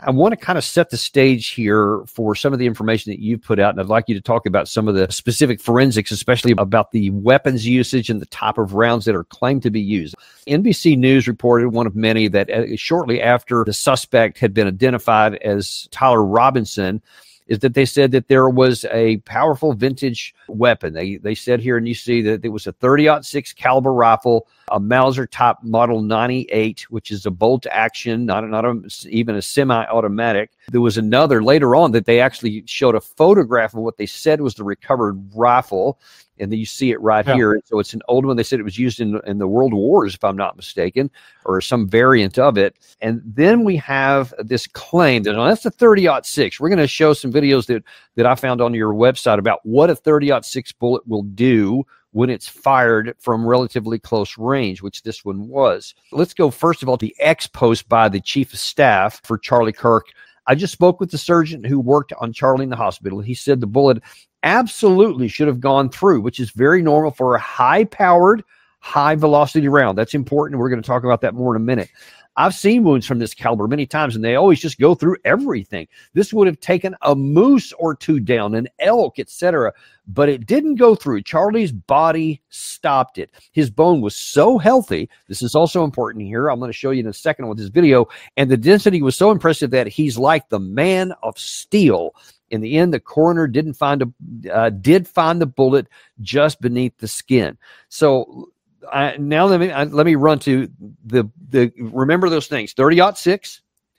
I want to kind of set the stage here for some of the information that you've put out, and I'd like you to talk about some of the specific forensics, especially about the weapons usage and the type of rounds that are claimed to be used. NBC News reported, one of many, that shortly after the suspect had been identified as Tyler Robinson, is that they said that there was a powerful vintage weapon. They said here, and you see that it was a 30-06 caliber rifle, a Mauser type model 98, which is a bolt action, not even a semi-automatic. There was another later on that they actually showed a photograph of what they said was the recovered rifle. And then you see it right here. So it's an old one. They said it was used in the World Wars, if I'm not mistaken, or some variant of it. And then we have this claim that that's a 30-06. We're going to show some videos that I found on your website about what a 30-06 bullet will do when it's fired from relatively close range, which this one was. Let's go, first of all, to the ex-post by the chief of staff for Charlie Kirk. I just spoke with the surgeon who worked on Charlie in the hospital. He said the bullet absolutely should have gone through, which is very normal for a high-powered, high-velocity round. That's important. We're going to talk about that more in a minute. I've seen wounds from this caliber many times, and they always just go through everything. This would have taken a moose or two down, an elk, etc., but it didn't go through. Charlie's body stopped it. His bone was so healthy. This is also important here. I'm going to show you in a second with this video. And the density was so impressive that he's like the man of steel. In the end, the coroner did find the bullet just beneath the skin. So now let me run to the remember those things. 30-06.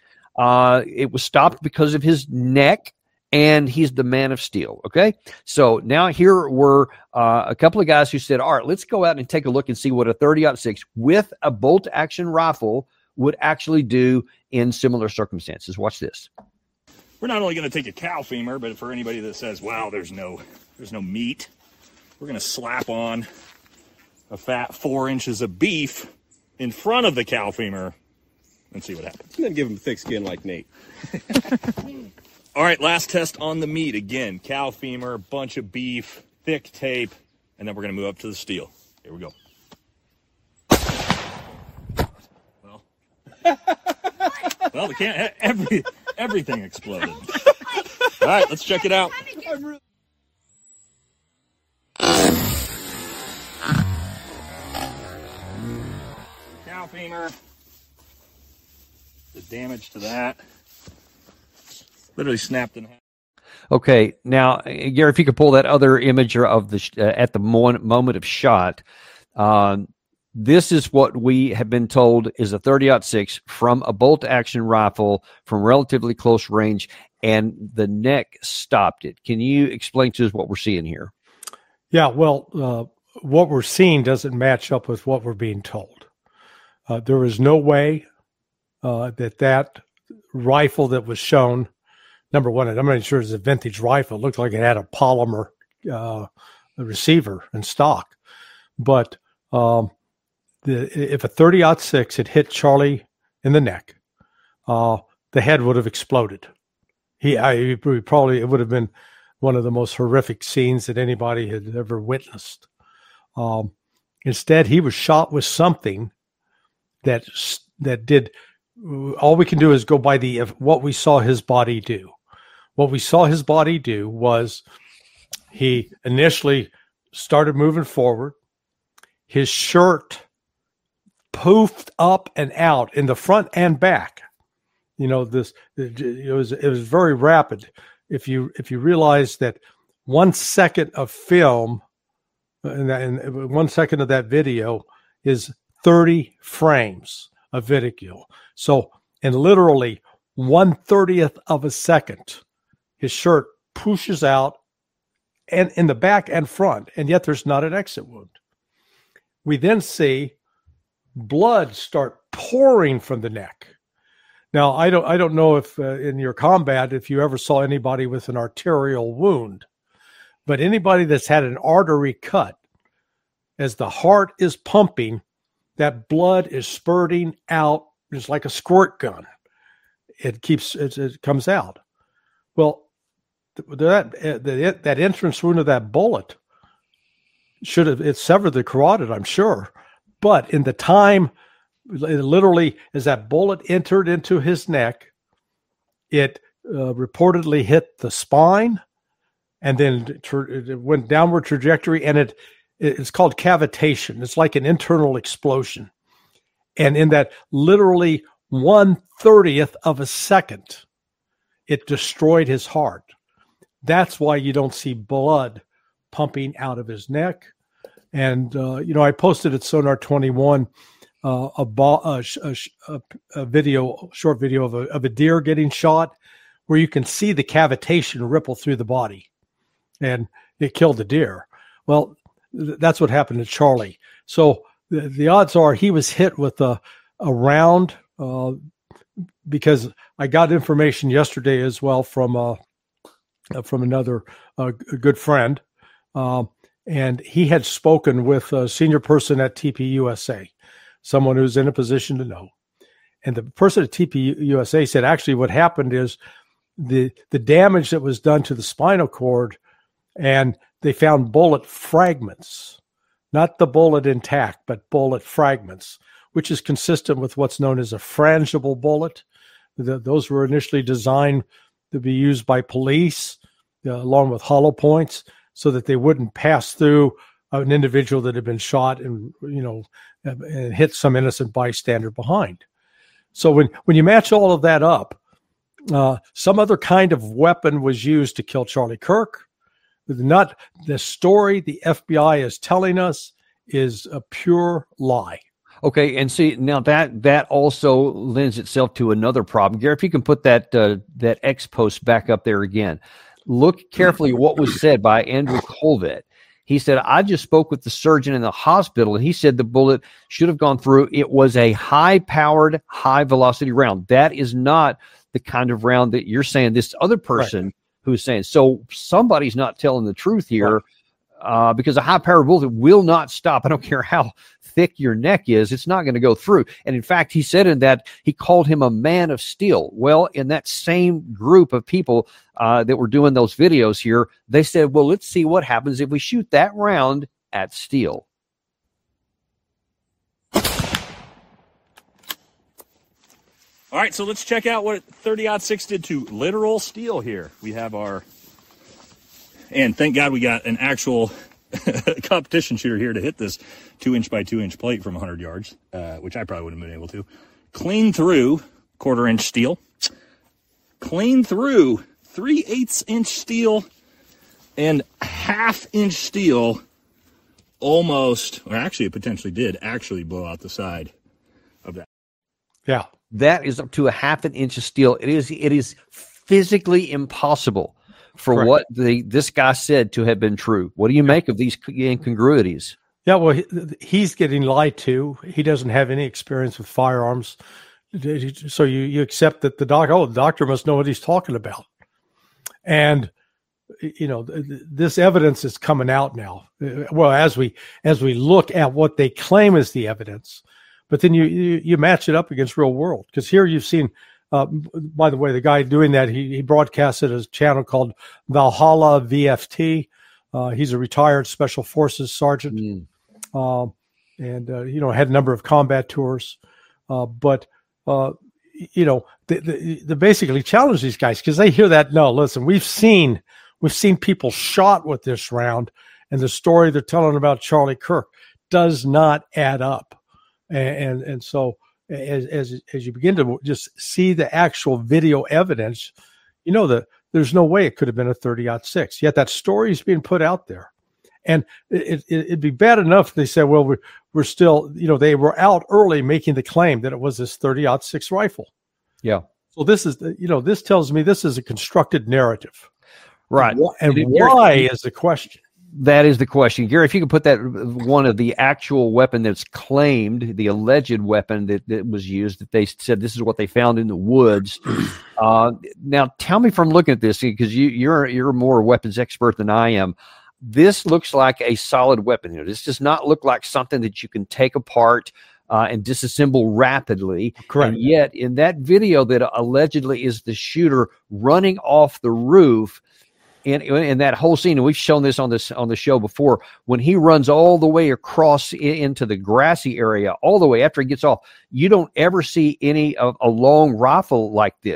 It was stopped because of his neck, and he's the man of steel. Okay, so now here were a couple of guys who said, "All right, let's go out and take a look and see what a 30-06 with a bolt action rifle would actually do in similar circumstances." Watch this. We're not only going to take a cow femur, but for anybody that says, "Wow, there's no meat," we're going to slap on a fat 4 inches of beef in front of the cow femur and see what happens. And then give him thick skin like Nate. All right, last test on the meat. Again, cow femur, bunch of beef, thick tape, and then we're going to move up to the steel. Here we go. Well, they can't. Everything exploded. All right, let's check it out. Cow femur. The damage to that. Literally snapped in half. Okay, now, Gary, if you could pull that other image of the at the moment of shot, this is what we have been told is a 30-06 from a bolt-action rifle from relatively close range, and the neck stopped it. Can you explain to us what we're seeing here? Yeah, well, what we're seeing doesn't match up with what we're being told. There is no way that rifle that was shown, number one, I'm not sure it's a vintage rifle. It looked like it had a polymer receiver in stock. But if a 30-06 had hit Charlie in the neck, the head would have exploded. It would have been one of the most horrific scenes that anybody had ever witnessed. Instead, he was shot with something that did. All we can do is go by what we saw his body do. What we saw his body do was he initially started moving forward. His shirt poofed up and out in the front and back. It was very rapid. If you realize that 1 second of film and 1 second of that video is 30 frames of video. So in literally 1/30th of a second, his shirt pushes out and in the back and front, and yet there's not an exit wound. We then see blood start pouring from the neck. Now, I don't know if in your combat, if you ever saw anybody with an arterial wound, but anybody that's had an artery cut, as the heart is pumping, that blood is spurting out. It's like a squirt gun. It comes out. Well, that entrance wound of that bullet it severed the carotid, I'm sure. But in the time, literally, as that bullet entered into his neck, it reportedly hit the spine, and then it went downward trajectory, and it's called cavitation. It's like an internal explosion. And in that literally 1/30th of a second, it destroyed his heart. That's why you don't see blood pumping out of his neck. And, I posted at Sonar 21 a short video of a deer getting shot, where you can see the cavitation ripple through the body, and it killed the deer. Well, that's what happened to Charlie. So the odds are he was hit with a round, because I got information yesterday as well from another good friend, and he had spoken with a senior person at TPUSA, someone who's in a position to know. And the person at TPUSA said actually what happened is the damage that was done to the spinal cord, and they found bullet fragments, not the bullet intact, but bullet fragments, which is consistent with what's known as a frangible bullet. Those were initially designed to be used by police along with hollow points, so that they wouldn't pass through an individual that had been shot and hit some innocent bystander behind. So when you match all of that up, some other kind of weapon was used to kill Charlie Kirk. Not the story the FBI is telling us is a pure lie. Okay, and see, now that also lends itself to another problem. Gary, if you can put that X post back up there again. Look carefully at what was said by Andrew Colvett. He said, I just spoke with the surgeon in the hospital, and he said the bullet should have gone through. It was a high-powered, high-velocity round. That is not the kind of round that you're saying this other person who's saying. So somebody's not telling the truth here, because a high-powered bullet will not stop. I don't care how thick your neck is. It's not going to go through. And in fact, he said in that, he called him a man of steel. Well, in that same group of people that were doing those videos here, they said, well, let's see what happens if we shoot that round at steel. All right, so let's check out what 30-06 did to literal steel here. We have and thank God we got an actual competition shooter here to hit this 2-inch by 2-inch plate from 100 yards, which I probably wouldn't have been able to. Clean through 1/4-inch steel. Clean through 3/8-inch steel and 1/2-inch steel. Almost, or actually it potentially did actually blow out the side of that. Yeah. That is up to 1/2 inch of steel. It is physically impossible for what this guy said to have been true. What do you make of these incongruities? Yeah, well, he's getting lied to. He doesn't have any experience with firearms. So you accept that the doctor must know what he's talking about. And, this evidence is coming out now. Well, as we look at what they claim is the evidence, but then you match it up against real world. Because here you've seen, by the way, the guy doing that, he broadcasted a channel called Valhalla VFT. He's a retired Special Forces sergeant, and had a number of combat tours. But they basically challenge these guys because they hear that. No, listen, we've seen people shot with this round, and the story they're telling about Charlie Kirk does not add up. And so as you begin to just see the actual video evidence, that there's no way it could have been a 30-06. Yet that story is being put out there. And it'd be bad enough if they said, well, we're still, they were out early making the claim that it was this 30-06 rifle. Yeah. So this is, this tells me this is a constructed narrative. Right. And why is the question? That is the question. Gary, if you could put that one of the actual weapon that's claimed, the alleged weapon that was used, that they said this is what they found in the woods. Now, tell me from looking at this, because you're a more weapons expert than I am. This looks like a solid weapon. This does not look like something that you can take apart and disassemble rapidly. Correct. And yet, in that video that allegedly is the shooter running off the roof, in that whole scene, and we've shown this on the show before, when he runs all the way across into the grassy area, all the way after he gets off, you don't ever see a long rifle like this.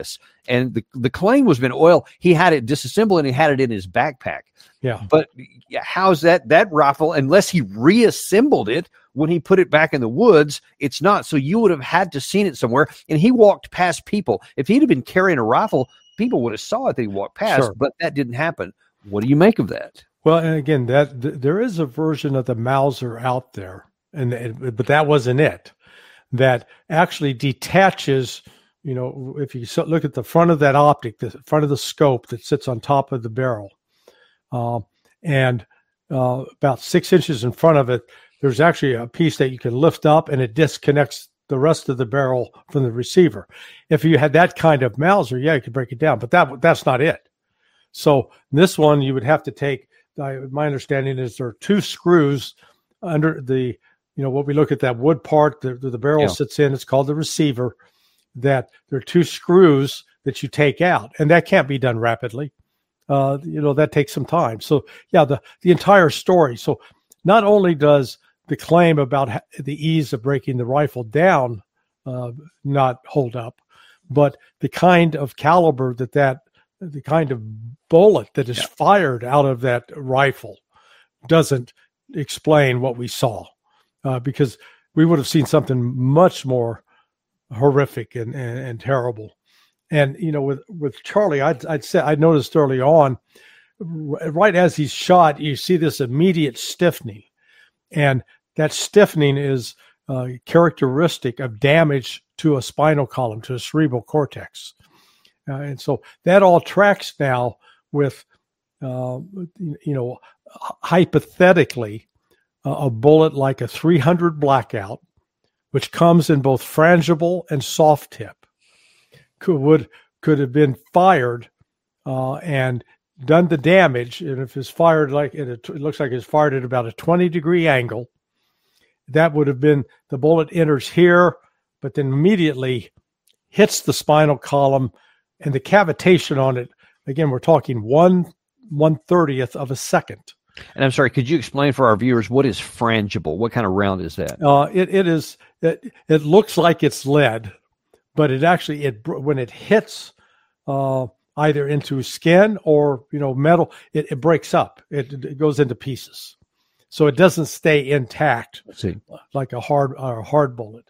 And the claim was been oil. He had it disassembled and he had it in his backpack. Yeah. But how's that rifle, unless he reassembled it when he put it back in the woods, it's not. So you would have had to seen it somewhere. And he walked past people. If he'd have been carrying a rifle, people would have saw it that he walked past, Sure. but that didn't happen. What do you make of that? Well, and again, there is a version of the Mauser out there, but that wasn't it. That actually detaches. If you look at the front of that optic, the front of the scope that sits on top of the barrel, and about 6 inches in front of it, there's actually a piece that you can lift up, and it disconnects the rest of the barrel from the receiver. If you had that kind of Mauser, yeah, you could break it down, but that's not it. So this one, you would have to take. My understanding is there are 2 screws under the, what we look at, that wood part, the barrel sits in. It's called the receiver. That there are 2 screws that you take out, and that can't be done rapidly. That takes some time. So yeah, the entire story. So not only does the claim about the ease of breaking the rifle down not hold up, but the kind of caliber the kind of bullet that is fired out of that rifle doesn't explain what we saw, because we would have seen something much more horrific and terrible. And with Charlie, I noticed early on, right as he's shot, you see this immediate stiffening, and that stiffening is characteristic of damage to a spinal column, to a cerebral cortex. And so that all tracks now with, hypothetically, a bullet like a 300 Blackout, which comes in both frangible and soft tip, could have been fired and done the damage. And if it's fired it looks like it's fired at about a 20-degree angle, that would have been, the bullet enters here, but then immediately hits the spinal column, and the cavitation on it, again, we're talking 1/30th of a second. And I'm sorry, could you explain for our viewers what is frangible? What kind of round is that? It looks like it's lead, but it actually, when it hits either into skin or metal, it breaks up. It goes into pieces, so it doesn't stay intact like a hard bullet.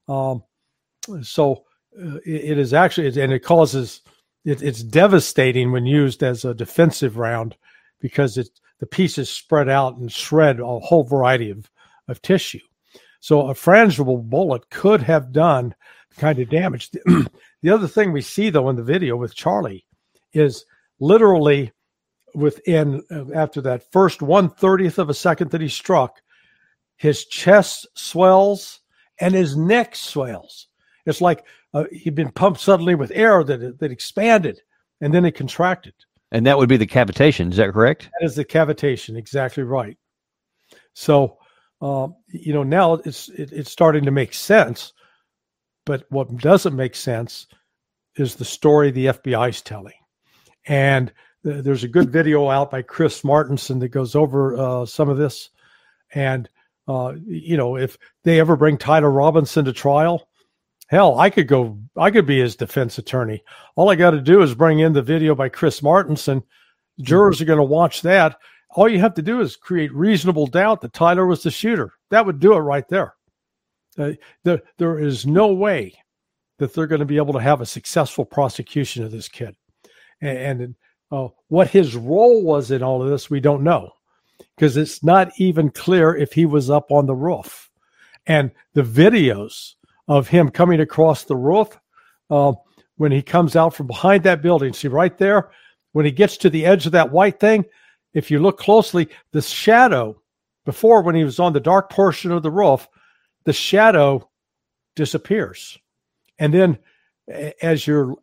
It is actually, and it causes it's devastating when used as a defensive round, because the pieces spread out and shred a whole variety of tissue. So a frangible bullet could have done the kind of damage. The other thing we see, though, in the video with Charlie is literally within, after that first 1/30th of a second that he struck, his chest swells and his neck swells. It's like he'd been pumped suddenly with air that expanded, and then it contracted. And that would be the cavitation. Is that correct? That is the cavitation. Exactly right. So, now it's starting to make sense. But what doesn't make sense is the story the FBI is telling. And there's a good video out by Chris Martenson that goes over some of this. And, if they ever bring Tyler Robinson to trial, hell, I could be his defense attorney. All I got to do is bring in the video by Chris Martenson. Jurors are going to watch that. All you have to do is create reasonable doubt that Tyler was the shooter. That would do it right there. There is no way that they're going to be able to have a successful prosecution of this kid. And what his role was in all of this, we don't know, because it's not even clear if he was up on the roof. And the videos of him coming across the roof, when he comes out from behind that building, see right there, when he gets to the edge of that white thing, if you look closely, the shadow, before when he was on the dark portion of the roof, the shadow disappears. And then it's a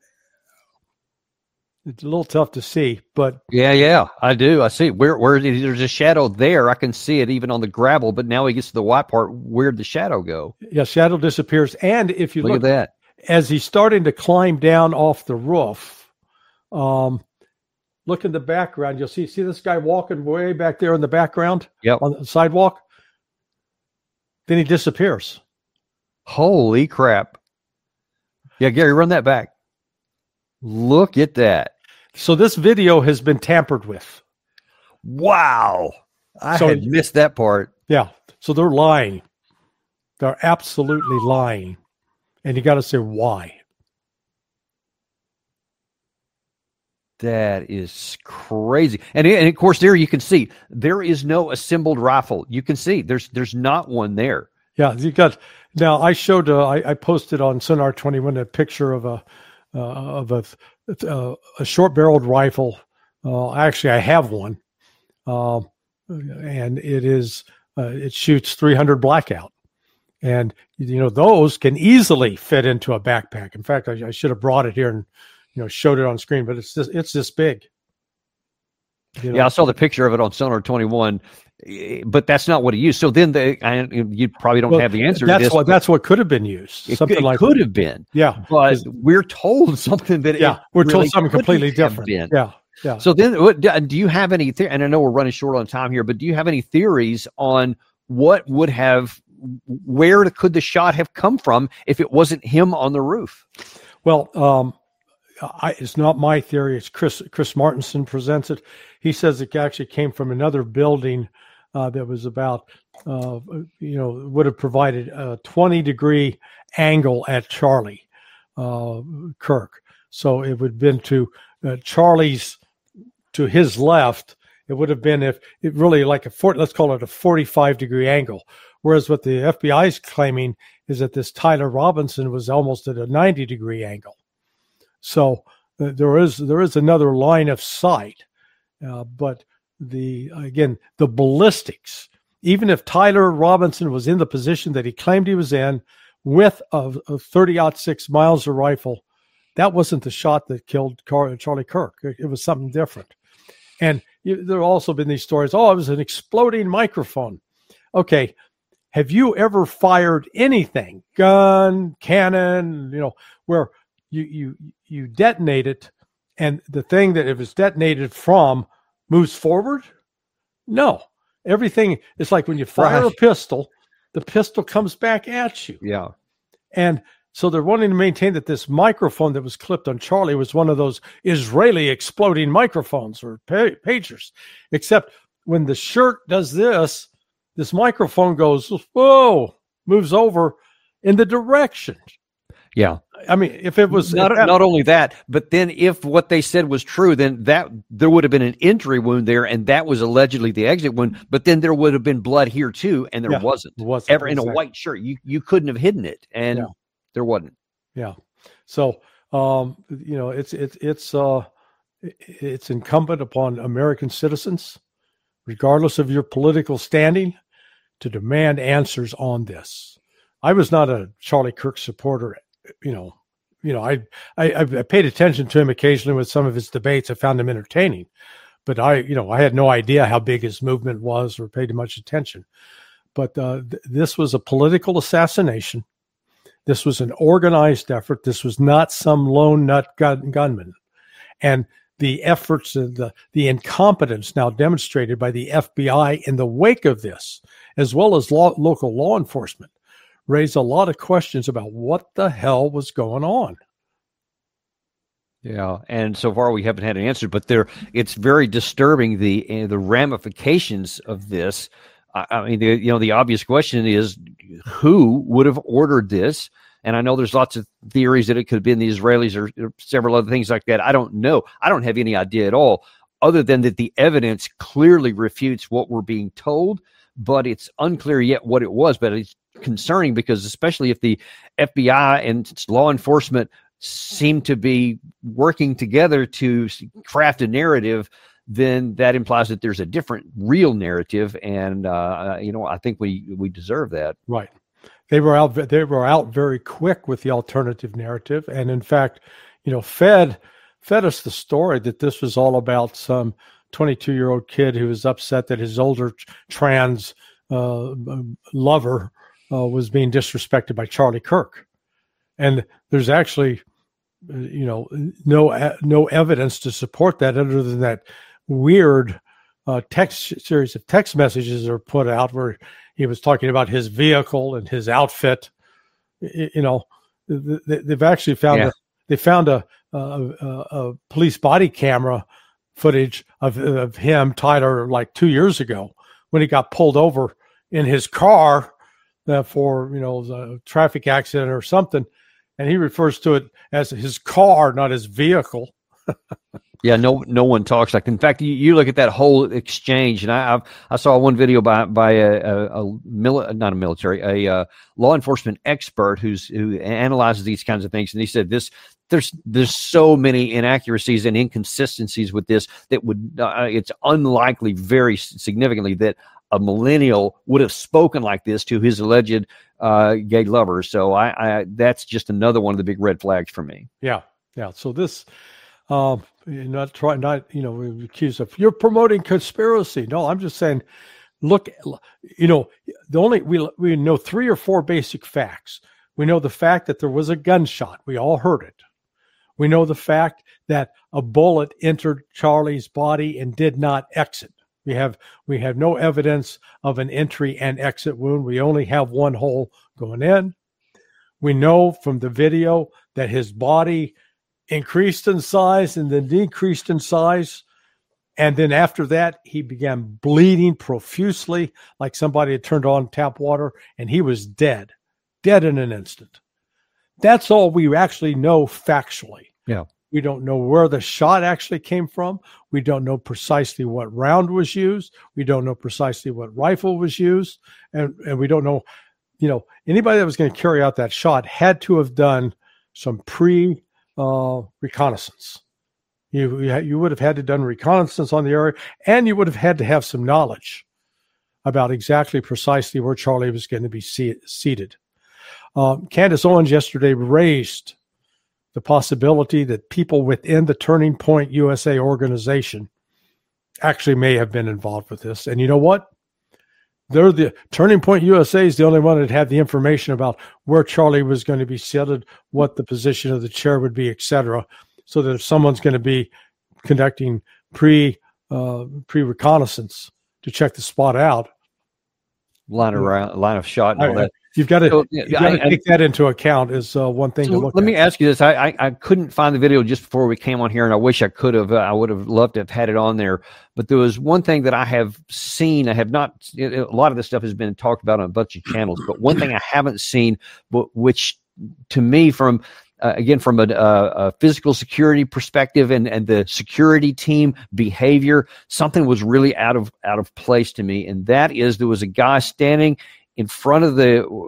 little tough to see, but yeah, I do. I see where there's a shadow there. I can see it even on the gravel, but now he gets to the white part. Where'd the shadow go? Yeah, shadow disappears. And if you look at that, as he's starting to climb down off the roof, look in the background. You'll see this guy walking way back there in the background, on the sidewalk. Then he disappears. Holy crap! Yeah, Gary, run that back. Look at that. So this video has been tampered with. Wow. I had missed that part. Yeah. So they're lying. They're absolutely lying. And you got to say why. That is crazy. And of course, there you can see there is no assembled rifle. You can see there's not one there. Yeah, you got. Now I showed. I posted on Sonar 21 a picture of a short-barreled rifle. Actually, I have one, and it shoots 300 blackout, and those can easily fit into a backpack. In fact, I should have brought it here and showed it on screen, but it's this big. Yeah, I saw the picture of it on Sonar 21, but that's not what he used. So then you probably don't have the answer to this. That's what could have been used. It could have been. Yeah. But we're told something that we're told something completely different. Yeah. Yeah. So then do you have any and I know we're running short on time here, but do you have any theories on where could the shot have come from if it wasn't him on the roof? Well, it's not my theory. It's Chris Martinson presents it. He says it actually came from another building that was about, would have provided a 20-degree angle at Charlie Kirk. So it would have been to Charlie's, to his left. It would have been let's call it a 45-degree angle. Whereas what the FBI is claiming is that this Tyler Robinson was almost at a 90-degree angle. So there is another line of sight, but the ballistics, even if Tyler Robinson was in the position that he claimed he was in with a 30-06 Mauser rifle, that wasn't the shot that killed Charlie Kirk. It was something different. And there have also been these stories, it was an exploding microphone. Okay, have you ever fired anything, gun, cannon, where you detonate it and the thing that it was detonated from moves forward? No. Everything is like when you fire a pistol, the pistol comes back at you. Yeah. And so they're wanting to maintain that this microphone that was clipped on Charlie was one of those Israeli exploding microphones or pagers. Except when the shirt does this microphone goes, whoa, moves over in the direction. Yeah. I mean, if it was not only that, but then if what they said was true, then there would have been an entry wound there, and that was allegedly the exit wound. But then there would have been blood here too, and there wasn't ever in a white shirt. You couldn't have hidden it, and there wasn't. Yeah. So it's incumbent upon American citizens, regardless of your political standing, to demand answers on this. I was not a Charlie Kirk supporter. I paid attention to him occasionally with some of his debates. I found him entertaining, but I had no idea how big his movement was or paid much attention. But this was a political assassination. This was an organized effort. This was not some lone nut gunman. And the efforts and the incompetence now demonstrated by the FBI in the wake of this, as well as local law enforcement, raised a lot of questions about what the hell was going on. Yeah, and so far we haven't had an answer, but it's very disturbing the ramifications of this. I mean, the obvious question is who would have ordered this? And I know there's lots of theories that it could have been the Israelis or several other things like that. I don't know. I don't have any idea at all, other than that the evidence clearly refutes what we're being told, but it's unclear yet what it was. But it's concerning because especially if the FBI and law enforcement seem to be working together to craft a narrative, then that implies that there's a different real narrative. And, I think we deserve that. Right. They were out very quick with the alternative narrative. And in fact, fed us the story that this was all about some 22-year-old kid who was upset that his older trans lover was being disrespected by Charlie Kirk. And there's actually, no evidence to support that other than that weird series of text messages are put out where he was talking about his vehicle and his outfit. They've actually found they found a police body camera footage of him, Tyler, like 2 years ago when he got pulled over in his car for, a traffic accident or something. And he refers to it as his car, not his vehicle. Yeah, no one talks like. In fact, you look at that whole exchange, and I saw one video by a law enforcement expert who analyzes these kinds of things, and he said there's so many inaccuracies and inconsistencies with this that would it's unlikely, very significantly, that a millennial would have spoken like this to his alleged gay lover. So I that's just another one of the big red flags for me. Yeah. So this. Accused of you're promoting conspiracy. No, I'm just saying, look, we know 3 or 4 basic facts. We know the fact that there was a gunshot. We all heard it. We know the fact that a bullet entered Charlie's body and did not exit. We have no evidence of an entry and exit wound. We only have one hole going in. We know from the video that his body increased in size and then decreased in size. And then after that, he began bleeding profusely like somebody had turned on tap water, and he was dead in an instant. That's all we actually know factually. Yeah. We don't know where the shot actually came from. We don't know precisely what round was used. We don't know precisely what rifle was used. And we don't know, anybody that was going to carry out that shot had to have done some reconnaissance. You would have had to done reconnaissance on the area, and you would have had to have some knowledge about exactly precisely where Charlie was going to be seated. Candace Owens yesterday raised the possibility that people within the Turning Point USA organization actually may have been involved with this. And you know what? They're the Turning Point USA is the only one that had the information about where Charlie was going to be seated, what the position of the chair would be, etc. So that if someone's going to be conducting pre-reconnaissance to check the spot out, line of shot and all that. You've got to take that into account is one thing to look at. Let me ask you this. I couldn't find the video just before we came on here, and I wish I could have. I would have loved to have had it on there. But there was one thing that I have seen. I have not – a lot of this stuff has been talked about on a bunch of channels. But one thing I haven't seen, but which to me from a physical security perspective and the security team behavior, something was really out of place to me. And that is there was a guy standing – in front of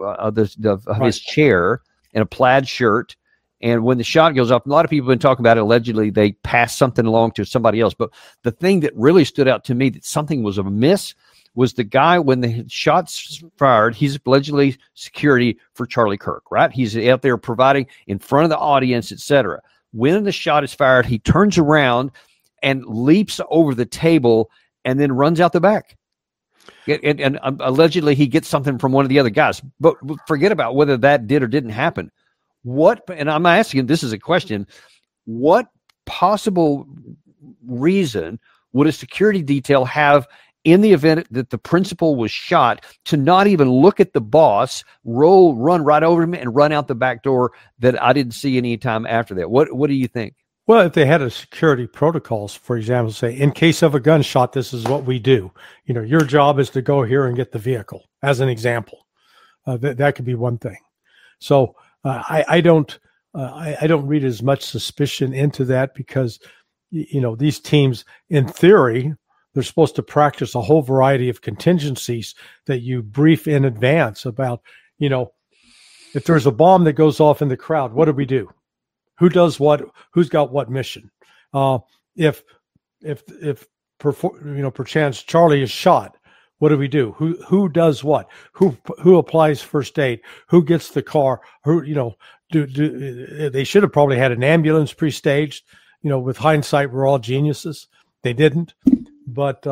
his chair in a plaid shirt. And when the shot goes off, a lot of people have been talking about it. Allegedly, they passed something along to somebody else. But the thing that really stood out to me that something was amiss was the guy, when the shots fired, he's allegedly security for Charlie Kirk, right? He's out there providing in front of the audience, etc. When the shot is fired, he turns around and leaps over the table and then runs out the back. And allegedly he gets something from one of the other guys, but forget about whether that did or didn't happen. And I'm asking, this is a question, what possible reason would a security detail have in the event that the principal was shot to not even look at the boss, run right over him and run out the back door that I didn't see any time after that? What do you think? Well, if they had a security protocols, for example, say, in case of a gunshot, this is what we do. Your job is to go here and get the vehicle, as an example. That could be one thing. So I don't read as much suspicion into that because, these teams, in theory, they're supposed to practice a whole variety of contingencies that you brief in advance about, if there's a bomb that goes off in the crowd, what do we do? Who does what? Who's got what mission? If perchance Charlie is shot, what do we do? Who does what? Who applies first aid? Who gets the car? They should have probably had an ambulance pre-staged. With hindsight, we're all geniuses. They didn't, but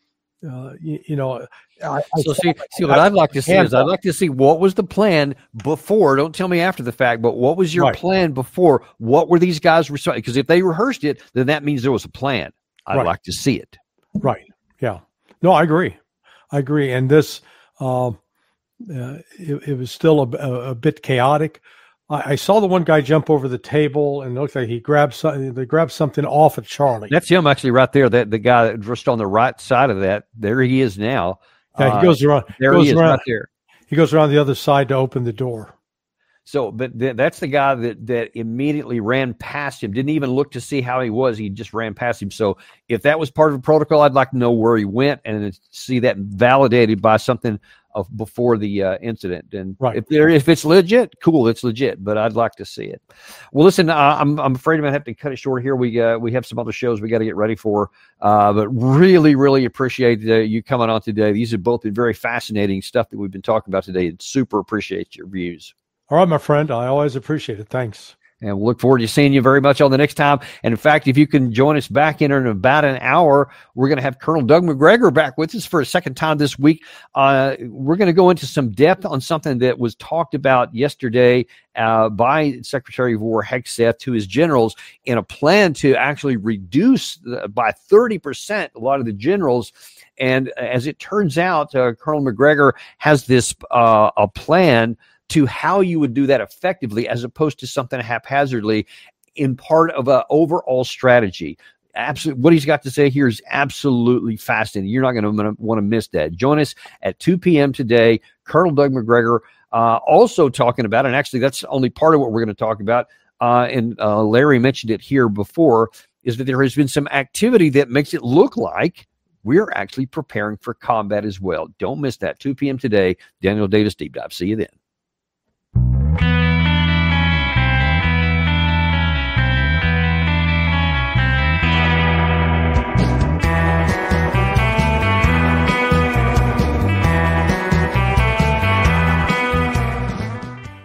what I'd like to see is I'd like to see what was the plan before. Don't tell me after the fact, but what was your plan before? What were these guys reciting? Because if they rehearsed it, then that means there was a plan. I'd like to see it. Right. Yeah. No, I agree. And this, it was still a bit chaotic. I saw the one guy jump over the table and it looked like he grabbed something. They grabbed something off of Charlie. That's him actually right there. That the guy that just on the right side of that. There he is now. Yeah, he goes around. There he is right there. He goes around the other side to open the door. So, but that's the guy that immediately ran past him. Didn't even look to see how he was. He just ran past him. So, if that was part of the protocol, I'd like to know where he went and see that validated by something of before the incident. And right. if it's legit, cool, it's legit. But I'd like to see it. Well, listen, I'm afraid I'm gonna have to cut it short here. We have some other shows we got to get ready for. But really, really appreciate you coming on today. These have both been very fascinating stuff that we've been talking about today. And super appreciate your views. All right, my friend. I always appreciate it. Thanks. And we'll look forward to seeing you very much on the next time. And in fact, if you can join us back in about an hour, we're going to have Colonel Doug Macgregor back with us for a second time this week. We're going to go into some depth on something that was talked about yesterday by Secretary of War Hegseth to his generals in a plan to actually reduce by 30% a lot of the generals. And as it turns out, Colonel Macgregor has this a plan to how you would do that effectively as opposed to something haphazardly in part of an overall strategy. Absolutely. What he's got to say here is absolutely fascinating. You're not going to want to miss that. Join us at 2 p.m. today. Colonel Doug Macgregor also talking about, and actually that's only part of what we're going to talk about, and Larry mentioned it here before, is that there has been some activity that makes it look like we're actually preparing for combat as well. Don't miss that. 2 p.m. today. Daniel Davis Deep Dive. See you then.